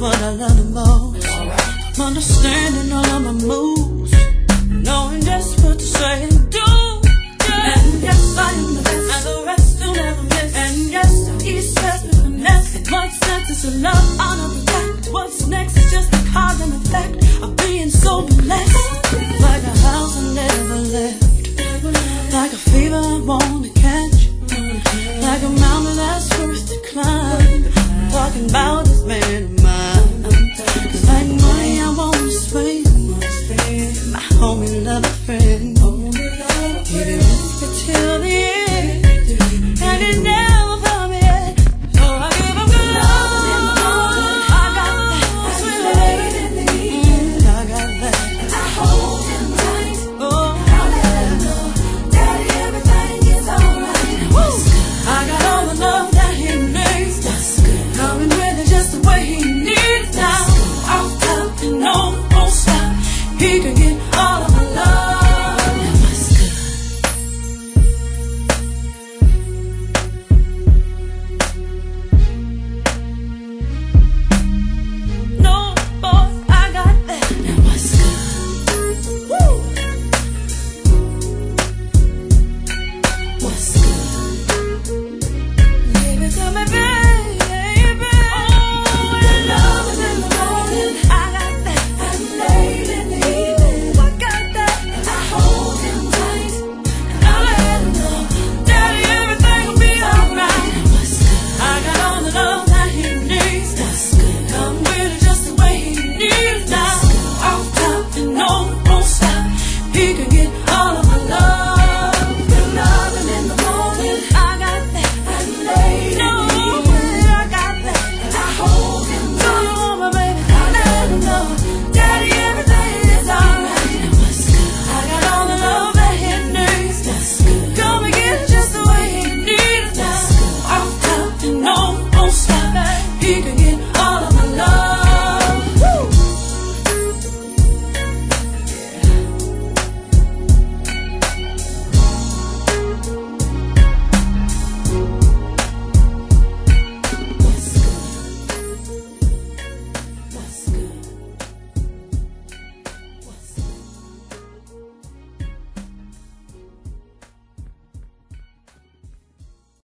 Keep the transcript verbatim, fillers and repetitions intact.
what I love the most. I'm understanding all of my moves, knowing just what to say and do. Yeah. And yes, I am the best, and the rest will never miss. And yes, the east, west, with finesse. And what's next is a love, honor, protect. What's next is just the cause and effect of being so blessed. Like a house I never left, like a fever I want to catch, like a mountain that's worth to climb. Talking about this man of mine, it's like money I want to spend. My homie, love, a friend, even if it's till the end, and it never found me yet. So I give him good love. I got that, sweet lady. Mm, I got that. I hold him tight. Oh, I'll let him know, Daddy, everything is alright. Woo! I got all the love that he needs. That's good. Coming with it just the way he needs now. I'm top and no, won't stop. He can